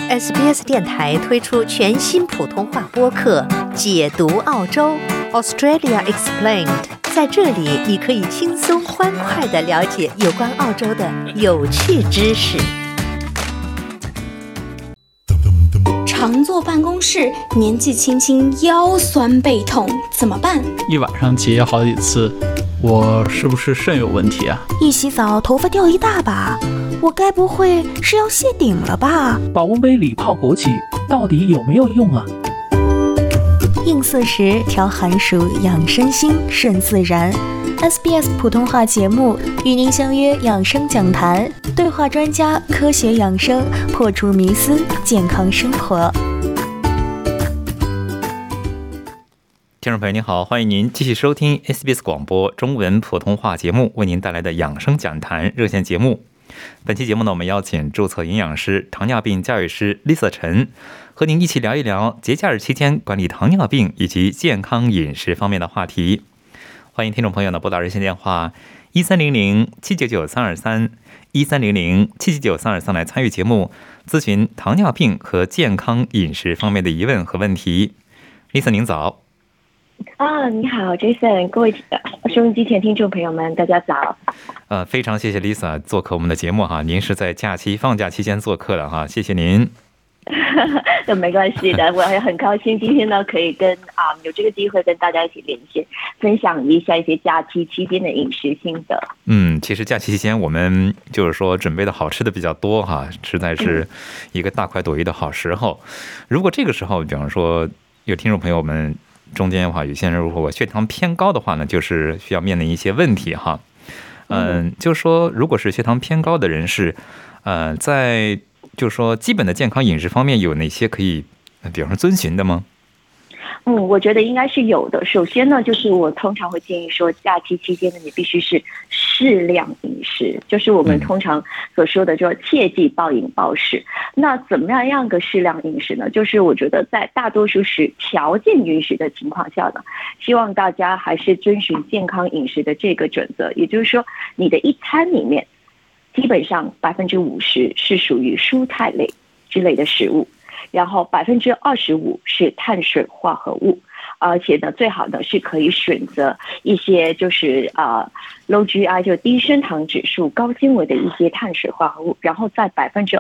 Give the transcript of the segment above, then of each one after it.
SBS 电台推出全新普通话播客《解读澳洲 Australia Explained》。在这里，你可以轻松欢快地了解有关澳洲的有趣知识。 常坐办公室，年纪轻轻腰酸背痛，怎么办？ 一晚上结业好几次，我是不是肾有问题啊？ 一洗澡头发掉一大把，我该不会是要谢顶了吧？ 保温杯里泡枸杞到底有没有用啊？ 应40调寒暑养身心顺自然。 SBS 普通话节目与您相约养生讲坛，对话专家，科学养生，破除迷思，健康生活。 听众朋友您好，欢迎您继续收听 SBS 广播中文普通话节目为您带来的养生讲坛热线节目。本期节目呢，我们邀请注册营养师、糖尿病教育师 Lisa 陈和您一起聊一聊节假日期间管理糖尿病以及健康饮食方面的话题。欢迎听众朋友呢拨打热线电话1300-799-323 1300-799-323来参与节目，咨询糖尿病和健康饮食方面的疑问和问题。 Lisa 您早。 你好 Jason， 各位收音机前听众朋友们大家早。 非常谢谢 Lisa 做客我们的节目哈，您是在放假期间做客的哈，谢谢您。 都没关系的，我也很高兴今天呢可以跟有这个机会跟大家一起连线，分享一下一些假期期间的饮食心得。 其实假期期间我们就是说准备的好吃的比较多哈，实在是一个大快朵颐的好时候。如果这个时候比方说有听众朋友们中间的话，有些人如果血糖偏高的话呢，就是需要面临一些问题哈。就是说如果是血糖偏高的人士，在就是说基本的健康饮食方面有哪些可以比方说遵循的吗？ 我觉得应该是有的。首先呢，就是我通常会建议说，假期期间呢，你必须是适量饮食，就是我们通常所说的就切忌暴饮暴食。那怎么样个适量饮食呢？就是我觉得在大多数条件允许的情况下呢，希望大家还是遵循健康饮食的这个准则，也就是说，你的一餐里面基本上50%是属于蔬菜类之类的食物，然后25%是碳水化合物，而且呢，最好的是可以选择一些就是low GI 就低升糖指数、高纤维的一些碳水化合物，然后在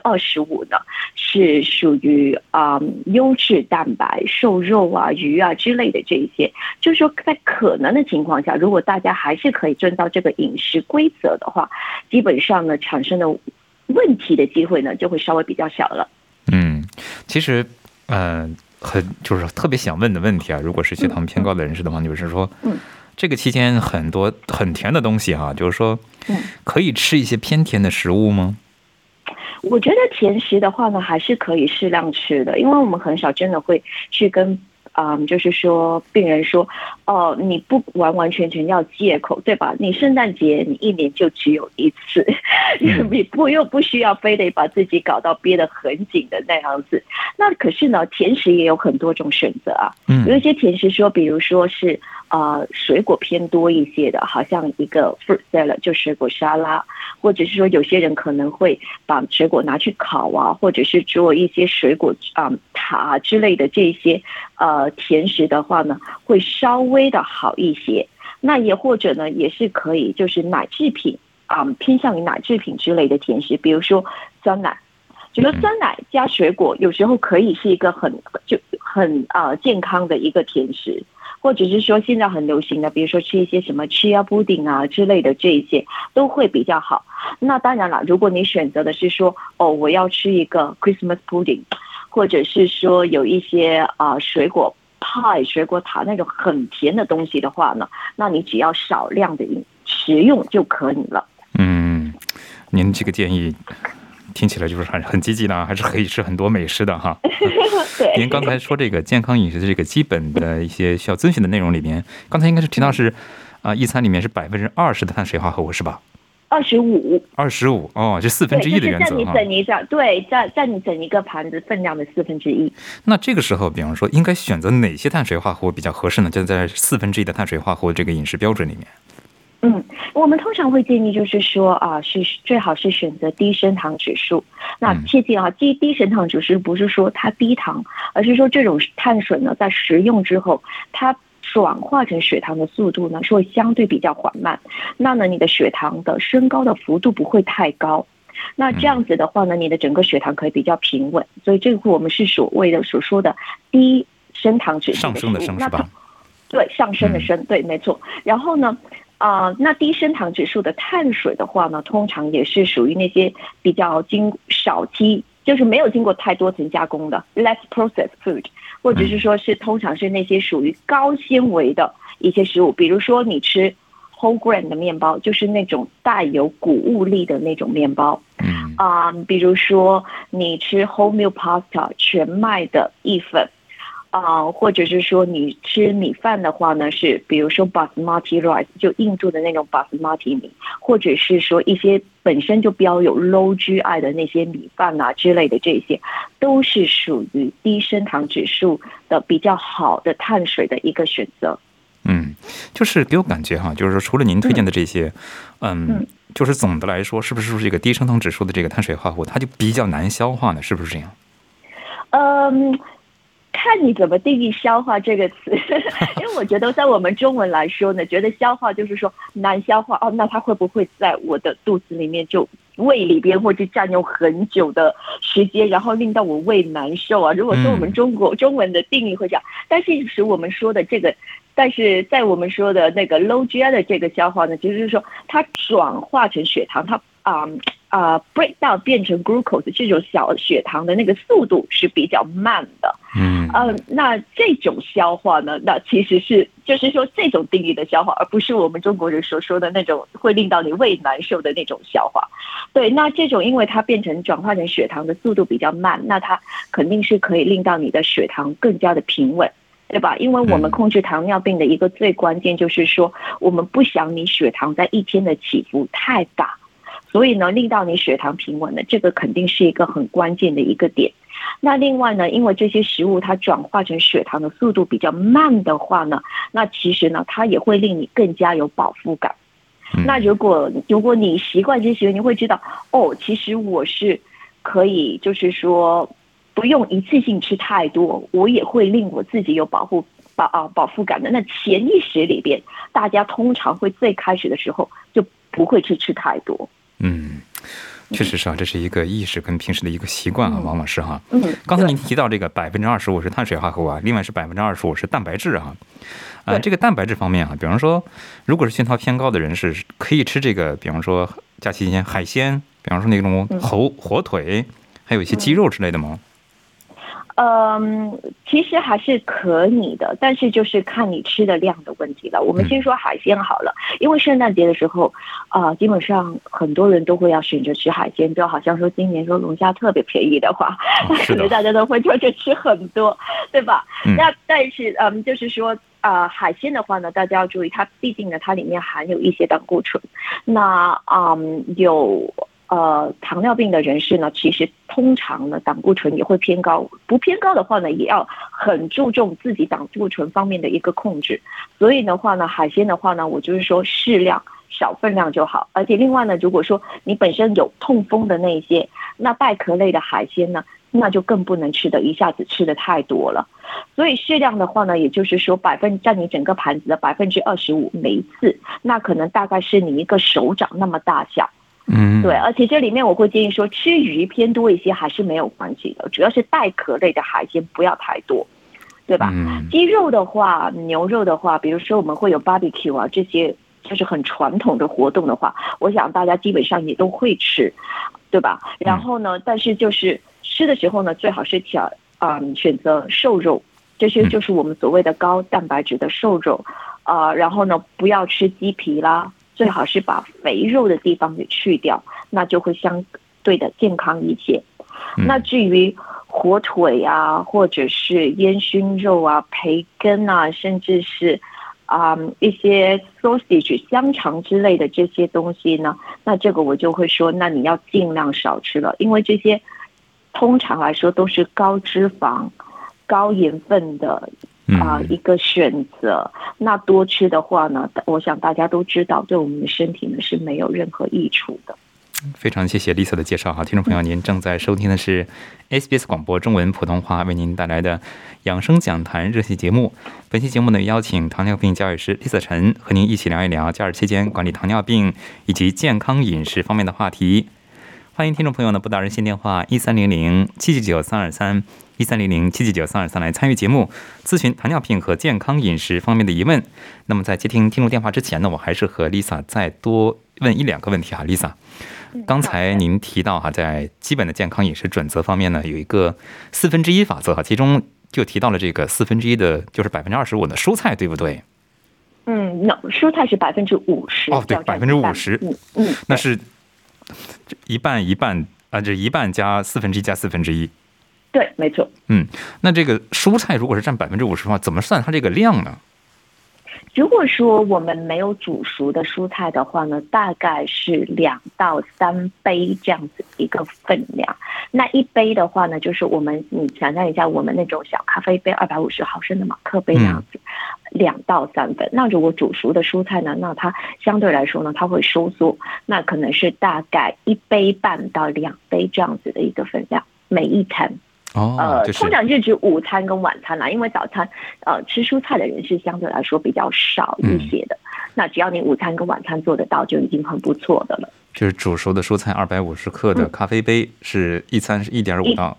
25%呢是属于优质蛋白、瘦肉啊、鱼啊之类的这一些。就是说，在可能的情况下，如果大家还是可以遵照这个饮食规则的话，基本上呢产生的问题的机会呢就会稍微比较小了。 其实就是特别想问的问题啊，如果是血糖偏高的人士的话，就是说这个期间很多很甜的东西哈，就是说可以吃一些偏甜的食物吗？ 我觉得甜食的话呢还是可以适量吃的，因为我们很少真的会去跟就是说病人说你不完完全全要戒口，对吧？你圣诞节你1年就只有一次，你又不需要非得把自己搞到憋得很紧的那样子。那可是呢，甜食也有很多种选择啊。有一些甜食说，比如说是水果偏多一些的，好像一个 fruit salad 就水果沙拉，或者是说有些人可能会把水果拿去烤啊，或者是做一些水果塔之类的这些甜食的话呢，会稍微的好一些。那也或者呢，也是可以就是奶制品偏向于奶制品之类的甜食，比如说酸奶。觉得酸奶加水果有时候可以是一个很健康的一个甜食，或者是说现在很流行的，比如说吃一些什么 chia pudding 啊之类的，这一些都会比较好。那当然了，如果你选择的是说我要吃一个 Christmas pudding， 或者是说有一些水果派、水果塔那种很甜的东西的话呢，那你只要少量的食用就可以了。 您这个建议听起来就是很积极的，还是可以吃很多美食的哈。 对， 您刚才说这个健康饮食的这个基本的一些需要遵循的内容里面，刚才应该是提到是一餐里面是20%的碳水化合物是吧？25%这1/4的原则哈。 在你整一个盘子分量的1/4。 那这个时候，比方说应该选择哪些碳水化合物比较合适呢？就在1/4的碳水化合物这个饮食标准里面。 我们通常会建议就是说是最好是选择低升糖指数。那切记低升糖指数不是说它低糖，而是说这种碳水呢，在食用之后，它转化成血糖的速度呢，是会相对比较缓慢。那呢，你的血糖的升高的幅度不会太高。那这样子的话呢，你的整个血糖可以比较平稳。所以这个我们是所说的低升糖指数上升的升是吧？ 对，上升的升，对，没错。然后呢，那低升糖指数的碳水的话呢，通常也是属于那些比较就是没有经过太多层加工的 less processed food， 或者是说是通常是那些属于高纤维的一些食物，比如说你吃 whole grain 的面包，就是那种带有谷物粒的那种面包。比如说你吃 whole meal pasta 全麦的意粉。或者是说你吃米饭的话呢，是比如说 basmati rice， 就印度的那种 basmati 米，或者是说一些本身就标有 low GI 的那些米饭之类的，这些都是属于低升糖指数的比较好的碳水的一个选择。 就是给我感觉就是说除了您推荐的这些，就是总的来说，是不是说这个低升糖指数的这个碳水化合物，它就比较难消化呢？是不是这样？ 看你怎么定义消化这个词，因为我觉得在我们中文来说呢，觉得消化就是说难消化那它会不会在我的肚子里面就胃里边或者占用很久的时间，然后令到我胃难受如果说我们中文的定义会这样，但是是我们说的这个，但是在我们说的那个 low GI 的这个消化呢，就是说它转化成血糖，它break down 变成 glucose 这种小血糖的那个速度是比较慢的。那这种消化呢，那其实是就是说这种定义的消化，而不是我们中国人所说的那种会令到你胃难受的那种消化。对，那这种因为它转化成血糖的速度比较慢，那它肯定是可以令到你的血糖更加的平稳，对吧？因为我们控制糖尿病的一个最关键就是说，我们不想你血糖在一天的起伏太大，所以呢，令到你血糖平稳的这个肯定是一个很关键的一个点。那另外呢，因为这些食物它转化成血糖的速度比较慢的话呢，那其实呢，它也会令你更加有饱腹感。那如果你习惯这些，你会知道其实我是可以，就是说不用一次性吃太多，我也会令我自己有饱腹感的。那潜意识里边，大家通常会最开始的时候就不会去吃太多。 确实是这是一个意识跟平时的一个习惯往往是刚才您提到这个25%是碳水化合物另外是25%是蛋白质这个蛋白质方面比方说，如果是血糖偏高的人是可以吃这个，比方说假期期间海鲜，比方说那种火腿，还有一些鸡肉之类的吗？ 其实还是可以的，但是就是看你吃的量的问题了。我们先说海鲜好了，因为圣诞节的时候，基本上很多人都会要选择吃海鲜，就好像说今年说龙虾特别便宜的话，可能大家都会就吃很多，对吧？那但是就是说海鲜的话呢，大家要注意，它毕竟呢，它里面含有一些胆固醇，那有。糖尿病的人士呢，其实通常呢胆固醇也会偏高，不偏高的话呢，也要很注重自己胆固醇方面的一个控制。所以的话呢，海鲜的话呢，我就是说适量少分量就好。而且另外呢，如果说你本身有痛风的那些，那带壳类的海鲜呢，那就更不能一下子吃的太多了。所以适量的话呢，也就是说占你整个盘子的25%每一次，那可能大概是你一个手掌那么大小。对，而且这里面我会建议说，吃鱼偏多一些还是没有关系的，主要是带壳类的海鲜不要太多，对吧？鸡肉的话，牛肉的话，比如说我们会有 barbecue 这些就是很传统的活动的话，我想大家基本上也都会吃，对吧？然后呢，但是就是吃的时候呢，最好是选择瘦肉，这些就是我们所谓的高蛋白质的瘦肉，然后呢，不要吃鸡皮啦。最好是把肥肉的地方给去掉，那就会相对的健康一些。那至于火腿或者是烟熏肉培根甚至是一些 sausage 香肠之类的这些东西呢，那这个我就会说，那你要尽量少吃了，因为这些通常来说都是高脂肪、高盐分的一个选择。那多吃的话呢，我想大家都知道，对我们的身体呢是没有任何益处的。 非常谢谢 Lisa 的介绍哈，听众朋友，您正在收听的是 SBS 广播中文普通话为您带来的养生讲坛热线节目。本期节目呢，邀请糖尿病教育师 Lisa 陈和您一起聊一聊假日期间管理糖尿病以及健康饮食方面的话题。欢迎听众朋友呢拨打热线电话1300-799-323 1300-799-323来参与节目，咨询糖尿病和健康饮食方面的疑问。那么在接听听众电话之前呢，我还是和 Lisa 再多问1-2个问题哈。 Lisa， 刚才您提到哈，在基本的健康饮食准则方面呢，有一个1/4法则哈，其中就提到了这个1/4的，就是25%的蔬菜，对不对？ 蔬菜是50%。 哦，对，50%。那是一半一半啊，这一半加1/4加1/4。 对，没错。 那这个蔬菜如果是占50%的话，怎么算它这个量呢？ 如果说我们没有煮熟的蔬菜的话呢，大概是2到3杯这样子一个分量。那1杯的话呢，就是你想象一下，我们那种小咖啡杯250毫升的马克杯那样子，2到3分。那如果煮熟的蔬菜呢，那它相对来说呢，它会收缩，那可能是大概1杯半到2杯这样子的一个分量，每一餐。通常是指午餐跟晚餐啦，因为早餐吃蔬菜的人是相对来说比较少一些的。那只要你午餐跟晚餐做得到，就已经很不错的了。 就是煮熟的蔬菜250克的咖啡杯是一餐是1.5到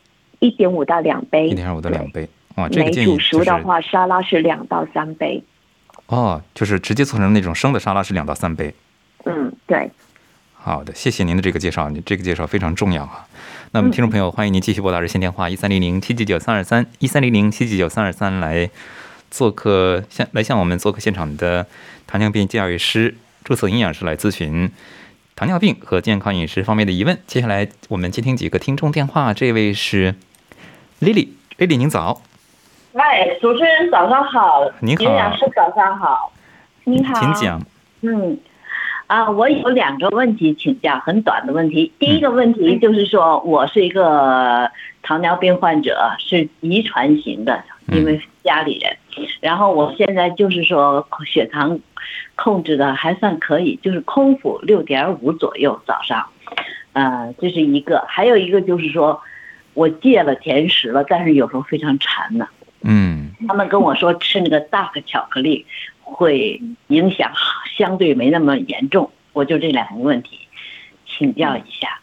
1.5到2杯 ，1.5到2杯。哇，这个建议煮熟的话，沙拉是2到3杯。 就是直接做成那种生的沙拉是2到3杯。 对。 好的，谢谢您的这个介绍，这个介绍非常重要啊。那么听众朋友，欢迎您继续拨打热线电话1300-799-323 1300-799-323来做客，来向我们做客现场的糖尿病教育师、注册营养师来咨询糖尿病和健康饮食方面的疑问。接下来我们接听几个听众电话，这位是 Lily， 您早。 主持人早上好。 您好。 营养师早上好。 您好。 请讲。 我有2个问题请教，很短的问题。第一个问题就是说，我是一个糖尿病患者，是遗传型的，因为家里人。然后我现在就是说血糖控制的还算可以，就是空腹6.5左右早上。这是一个。还有一个就是说，我戒了甜食了，但是有时候非常馋呢。他们跟我说吃那个dark巧克力会影响相对没那么严重，我就这2个问题请教一下。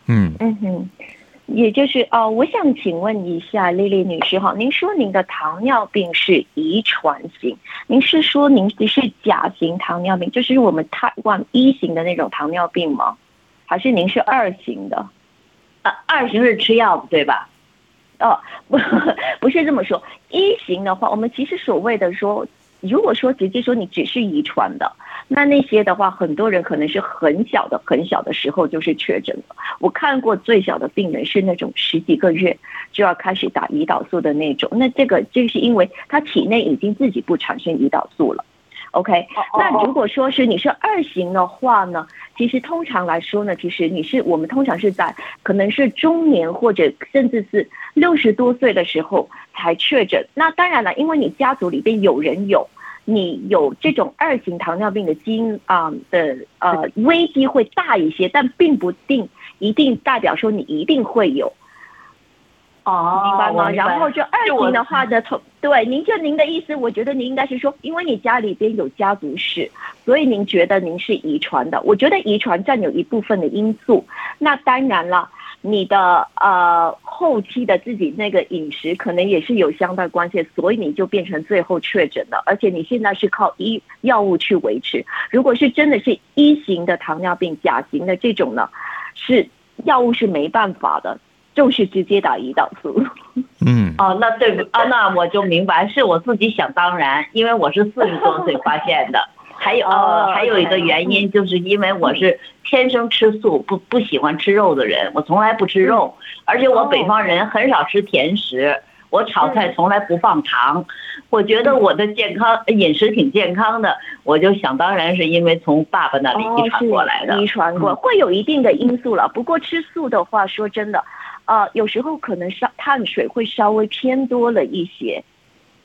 也就是我想请问一下丽丽女士哈，您说您的糖尿病是遗传型，您是说您是甲型糖尿病，就是我们Type 1 1型的那种糖尿病吗？还是您是2型的 ？2型是吃药对吧？ 不是这么说。1型的话，我们其实所谓的说，如果说直接说你只是遗传的，那些的话，很多人可能是很小的时候就是确诊了。我看过最小的病人是那种10几个月就要开始打胰岛素的那种，那这是因为他体内已经自己不产生胰岛素了。OK， 那如果说是你是2型的话呢，其实通常来说呢，其实我们通常是在可能是中年或者甚至是60多岁的时候才确诊。那当然了，因为你家族里边有人你有这种2型糖尿病的基因危机会大一些，但并不一定代表说你一定会有。明白吗？然后就2型的话的对，您的意思，我觉得您应该是说，因为你家里边有家族史，所以您觉得您是遗传的。我觉得遗传占有一部分的因素，那当然了，你的后期的自己那个饮食可能也是有相当关系，所以你就变成最后确诊了，而且你现在是靠药物去维持。如果是真的是1型的糖尿病、甲型的这种呢，是药物是没办法的。就是直接打胰岛素。 那对不那我就明白，是我自己想当然，因为我是40多岁发现的。还有一个原因，就是因为我是天生吃素，不喜欢吃肉的人，我从来不吃肉，而且我北方人很少吃甜食，我炒菜从来不放糖。我觉得我的饮食挺健康的，我就想当然是因为从爸爸那里遗传过来的。 遗传过会有一定的因素了，不过吃素的话，说真的。有时候可能碳水会稍微偏多了一些。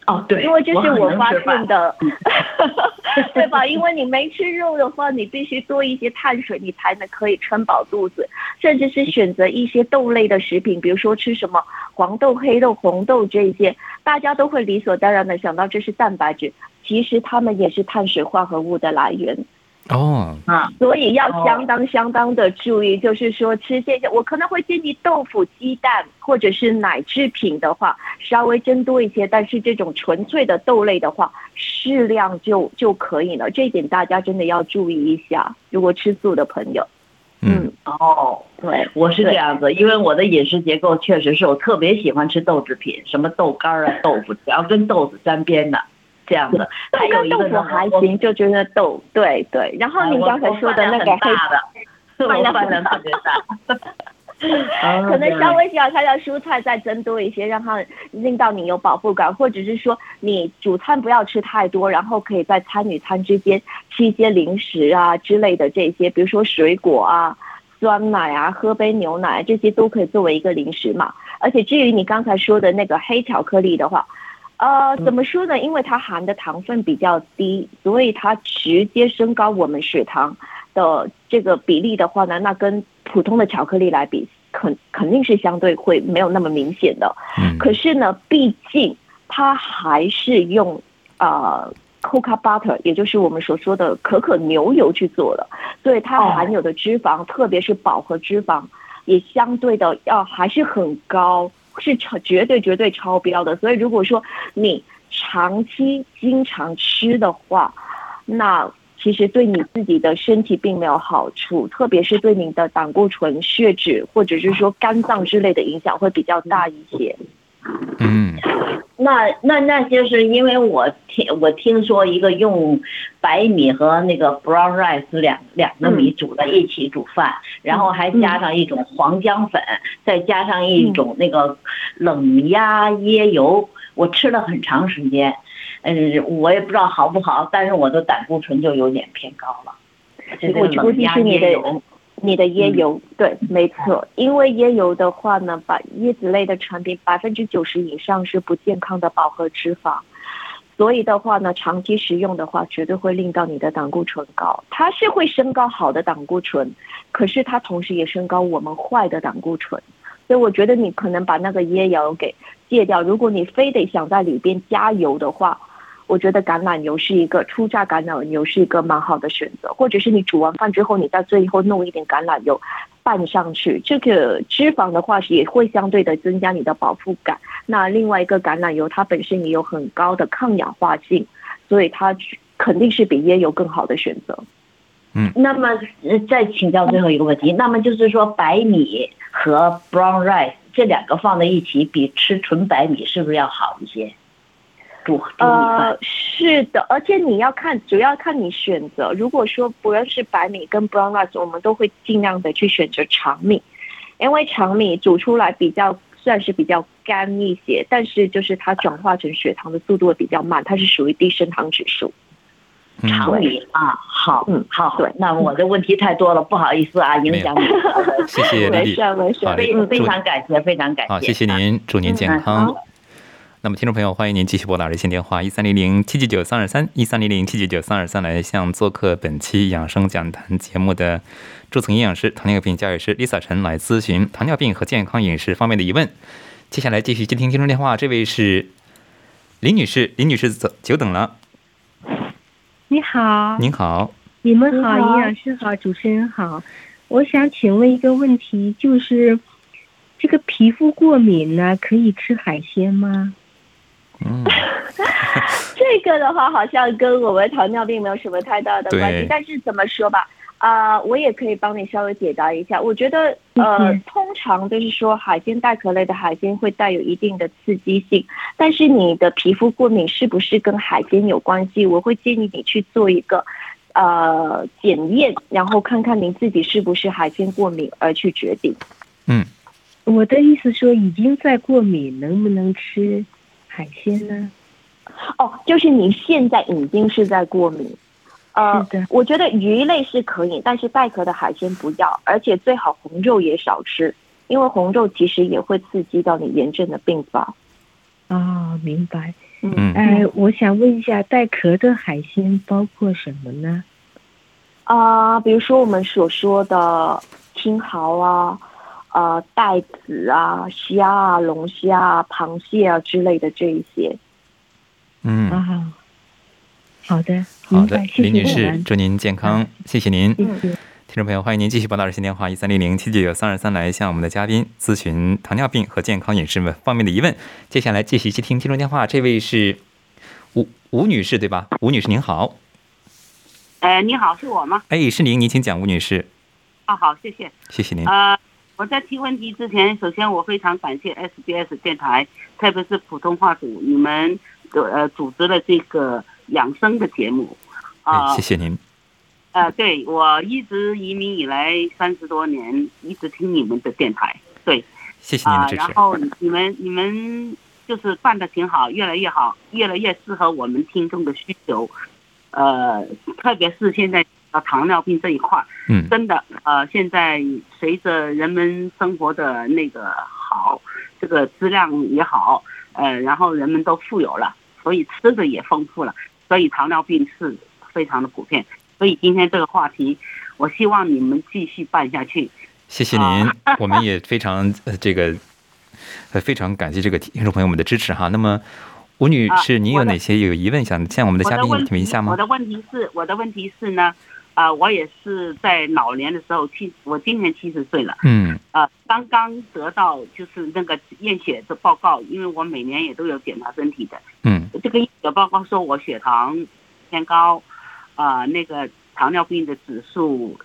哦，对， 因为这是我发很能吃饭现的，对吧？因为你没吃肉的话，你必须多一些碳水，你才能可以撑饱肚子。甚至是选择一些豆类的食品，比如说吃什么黄豆、黑豆、红豆这些，大家都会理所当然的想到这是蛋白质，其实它们也是碳水化合物的来源。 哦， 所以要相当的注意，就是说吃这些，我可能会建议豆腐、鸡蛋或者是奶制品的话，稍微增多一些，但是这种纯粹的豆类的话，适量就可以了。这一点大家真的要注意一下，如果吃素的朋友。 对，我是这样子，因为我的饮食结构确实是我特别喜欢吃豆制品，什么豆干啊、豆腐，只要跟豆子沾边的。这样子，还有一个豆腐还行，就觉得豆，对。然后您刚才说的那个黑的，我饭量特别大， 可能稍微想看到蔬菜再增多一些，让它令到你有饱腹感，或者是说你主餐不要吃太多，然后可以在餐与餐之间吃一些零食啊之类的这些，比如说水果啊、酸奶啊、喝杯牛奶，这些都可以作为一个零食嘛。而且至于你刚才说的那个黑巧克力的话，怎么说呢？因为它含的糖分比较低，所以它直接升高我们血糖的这个比例的话呢，那跟普通的巧克力来比，肯定是相对会没有那么明显的。可是呢，毕竟它还是用cocoa butter， 也就是我们所说的可可牛油去做的，所以它含有的脂肪，特别是饱和脂肪，也相对的还是很高。是绝对超标的，所以如果说你长期经常吃的话，那其实对你自己的身体并没有好处，特别是对你的胆固醇、血脂或者是说肝脏之类的影响会比较大一些。 那就是因为我听说一个用白米和那个 brown rice 两个米煮在一起煮饭，然后还加上一种黄姜粉，再加上一种那个冷压椰油，我吃了很长时间，我也不知道好不好，但是我的胆固醇就有点偏高了。 我估计是你的椰油，对，没错，因为椰油的话呢，把椰子类的产品90%以上是不健康的饱和脂肪，所以的话呢，长期食用的话，绝对会令到你的胆固醇高。它是会升高好的胆固醇，可是它同时也升高我们坏的胆固醇。所以我觉得你可能把那个椰油给戒掉。如果你非得想在里边加油的话，我觉得橄榄油是一个初榨橄榄油是一个蛮好的选择，或者是你煮完饭之后，你在最后弄一点橄榄油拌上去，这个脂肪的话也会相对的增加你的饱腹感。那另外一个橄榄油它本身也有很高的抗氧化性，所以它肯定是比椰油更好的选择。 那么再请教最后一个问题，那么就是说白米和 brown rice 这两个放在一起，比吃纯白米是不是要好一些？ 是的，而且你要主要看你选择。如果说不论是白米跟 brown rice， 我们都会尽量的去选择长米，因为长米煮出来算是比较干一些，但是就是它转化成血糖的速度会比较慢，它是属于低升糖指数。 长米好，对，那我的问题太多了，不好意思啊，影响你。 谢谢丽丽， 没事， 非常感谢， 好，谢谢您，祝您健康。那么，听众朋友，欢迎您继续拨打热线电话1300-799-323，1300-799-323来向做客本期养生讲坛节目的注册营养师、糖尿病教育师 Lisa 陈来咨询糖尿病和健康饮食方面的疑问。接下来继续接听听众电话，这位是林女士，林女士久等了。 你好。 您好。 你们好，营养师好，主持人好。我想请问一个问题，就是这个皮肤过敏呢，可以吃海鲜吗？ 这个的话好像跟我们糖尿病没有什么太大的关系，但是怎么说吧，我也可以帮你稍微解答一下。我觉得通常就是说海鲜带壳类的海鲜会带有一定的刺激性，但是你的皮肤过敏是不是跟海鲜有关系？我会建议你去做一个检验，然后看看您自己是不是海鲜过敏而去决定。 我的意思说已经在过敏，能不能吃海鲜呢？ 就是你现在已经是在过敏。 是的， 我觉得鱼类是可以，但是带壳的海鲜不要，而且最好红肉也少吃，因为红肉其实也会刺激到你炎症的并发。 明白。 我想问一下，带壳的海鲜包括什么呢？ 比如说我们所说的青蚝啊、带子啊、虾啊、龙虾啊、螃蟹啊之类的这一些。 好的， 好的， 谢谢林女士，祝您健康，谢谢您。 谢谢。 听众朋友，欢迎您继续拨打热线电话1300-799-323来向我们的嘉宾咨询糖尿病和健康饮食方面的疑问。接下来继续接听听众电话，这位是吴女士对吧？吴女士您好。 你好，是我吗？ 是您请讲，吴女士。 好，谢谢。 谢谢您。 我在提问题之前，首先我非常感谢 SBS 电台，特别是普通话组，你们组织了这个养生的节目。 谢谢您。 对，我一直移民以来30多年，一直听你们的电台。对， 谢谢您的支持。 然后你们就是办得挺好，越来越好，越来越适合我们听众的需求。特别是现在糖尿病这一块，真的现在随着人们生活的那个好，这个质量也好，然后人们都富有了，所以吃的也丰富了，所以糖尿病是非常的普遍。所以今天这个话题，我希望你们继续办下去。 谢谢您，我们也非常非常感谢这个听众朋友们的支持哈。那么吴女士，您有哪些有疑问想向我们的嘉宾提问一下吗？ 我的问题是呢，我也是在老年的时候，我今年70岁了，刚刚得到就是那个验血的报告，因为我每年也都有检查身体的，这个验血报告说我血糖偏高，那个糖尿病的指数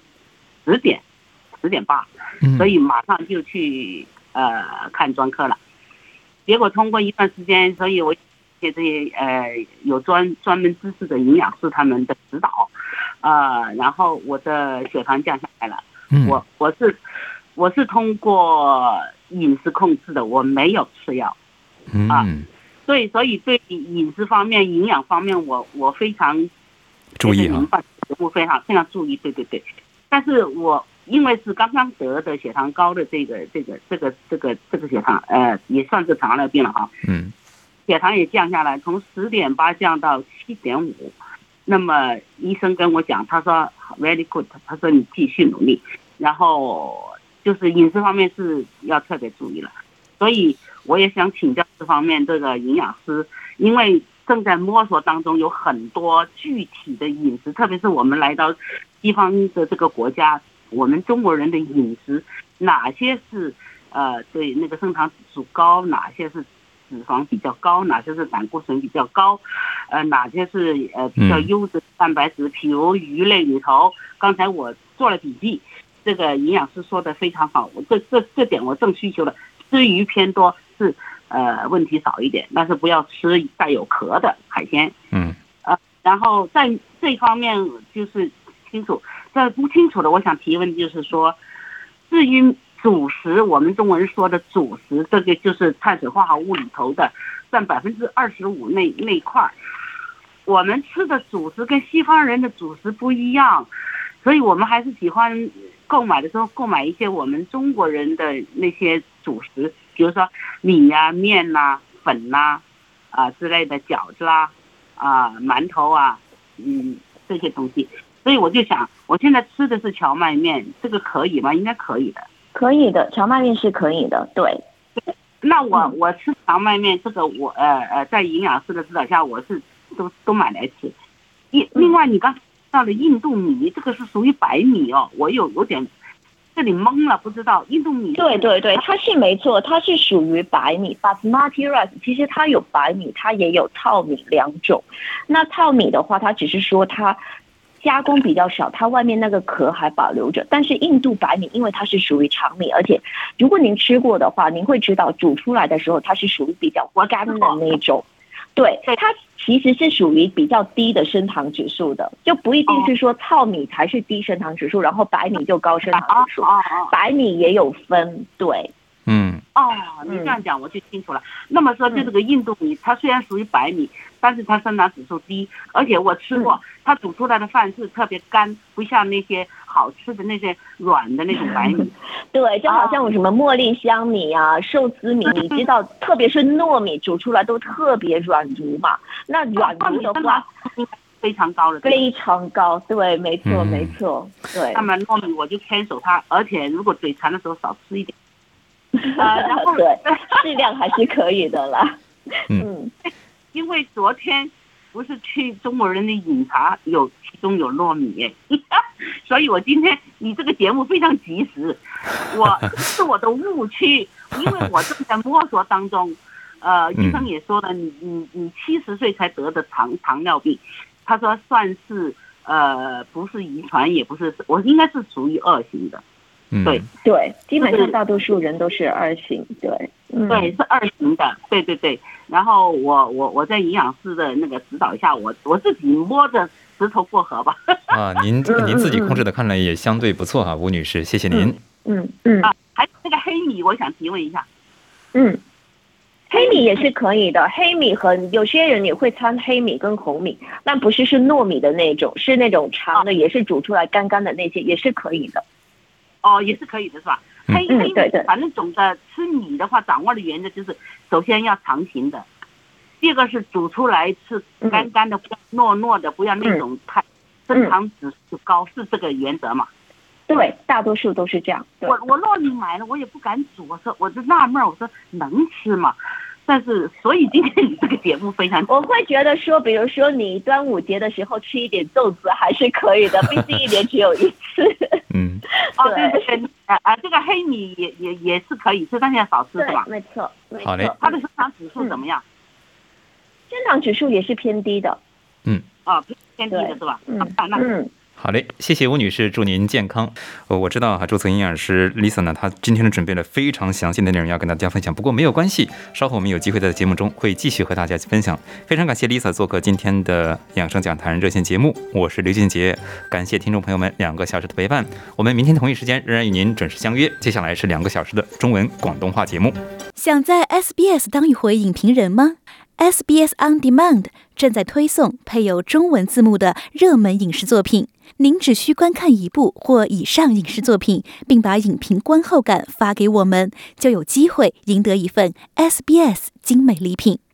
10.8，所以马上就去看专科了。结果通过一段时间，所以我谢这些有专门知识的营养师他们的指导，然后我的血糖降下来了。我是通过饮食控制的，我没有吃药。所以对饮食方面、营养方面，我非常注意啊， 我非常注意，对。但是我因为是刚刚得的血糖高的这个血糖，也算是糖尿病了哈。血糖也降下来，从10.8降到7.5。那么医生跟我讲，他说 very good， 他说你继续努力，然后就是饮食方面是要特别注意了。所以我也想请教这方面这个营养师，因为正在摸索当中，有很多具体的饮食，特别是我们来到西方的这个国家，我们中国人的饮食哪些是对那个升糖指数高，哪些是脂肪比较高，哪些是胆固醇比较高，哪些是比较优质蛋白质，譬如鱼类里头，刚才我做了笔记，这个营养师说的非常好，这点我正需求的，吃鱼偏多是问题少一点，但是不要吃带有壳的海鲜。然后在这方面就是清楚，在不清楚的我想提问就是说，至于主食，我们中文说的主食，这个就是碳水化合物里头的占25%那一块，我们吃的主食跟西方人的主食不一样，所以我们还是喜欢购买的时候购买一些我们中国人的那些主食，比如说米呀、面呐、粉呐之类的，饺子啦馒头啊这些东西。所以我就想，我现在吃的是荞麦面，这个可以吗？应该可以的。 可以的，荞麦面是可以的，对。 那我吃荞麦面，这个我在营养师的指导下，我是都买来吃。另外，你刚才到了印度米，这个是属于白米哦，我有点这里懵了，不知道印度米。 对，它是没错，它是属于白米 Basmati rice， 其实它有白米，它也有糙米2种。那糙米的话，它只是说它加工比较少，它外面那个壳还保留着。但是印度白米，因为它是属于长米，而且如果您吃过的话，您会知道煮出来的时候它是属于比较干的那种。对，它其实是属于比较低的升糖指数的，就不一定是说糙米才是低升糖指数，然后白米就高升糖指数，白米也有分。对， 哦，你这样讲我就清楚了。那么说，就这个印度米，它虽然属于白米，但是它生长指数低，而且我吃过，它煮出来的饭是特别干，不像那些好吃的那些软的那种白米。 对，就好像有什么茉莉香米啊、寿司米，你知道，特别是糯米煮出来都特别软糯嘛。那软糯的话， 非常高了， 非常高，对，没错，没错，对。 那么糯米我就坚守它，而且如果嘴馋的时候少吃一点。然后对，适量还是可以的啦。 因为昨天不是去中国人的饮茶其中有糯米所以我今天你这个节目非常及时，是我的误区，因为我正在摸索当中。医生也说了，你70岁才得的糖尿病，他说算是不是遗传，也不是，我应该是属于2型的。 对，基本上大多数人都是2型，对， 对，是2型的，对。然后我在营养师的那个指导下，我自己摸着石头过河吧。 您自己控制的看来也相对不错哈，吴女士，谢谢您。 还有那个黑米，我想提问一下。 黑米也是可以的，黑米和有些人也会掺黑米跟红米，但不是糯米的那种，是那种长的，也是煮出来干干的那些，也是可以的。 也是可以的，是吧？黑米，反正总的吃米的话，掌握的原则就是，首先要长形的，第二个是煮出来是干干的，不要糯糯的，不要那种太升糖指数高，是这个原则嘛？ 对，大多数都是这样。 我糯米买了，我也不敢煮，我就纳闷，我说能吃吗？但是，所以今天你这个节目非常， 我会觉得说，比如说你端午节的时候吃一点粽子还是可以的，毕竟1年只有1次。 对，这个黑米也是可以吃，但是要少吃，是吧？ 没错。 好嘞。 它的生长指数怎么样？ 生长指数也是偏低的。 偏低的是吧？ 好嘞，谢谢吴女士，祝您健康。我知道注册营养师 Lisa 呢，她今天准备了非常详细的内容要跟大家分享，不过没有关系，稍后我们有机会在节目中会继续和大家分享。非常感谢 Lisa 做客今天的养生讲坛热线节目，我是刘俊杰，感谢听众朋友们2个小时的陪伴，我们明天同一时间仍然与您准时相约，接下来是2个小时的中文广东话节目。 想在 SBS 当一回影评人吗？SBS On Demand 正在推送配有中文字幕的热门影视作品，您只需观看1部或以上影视作品，并把影评观后感发给我们，就有机会赢得一份 SBS 精美礼品。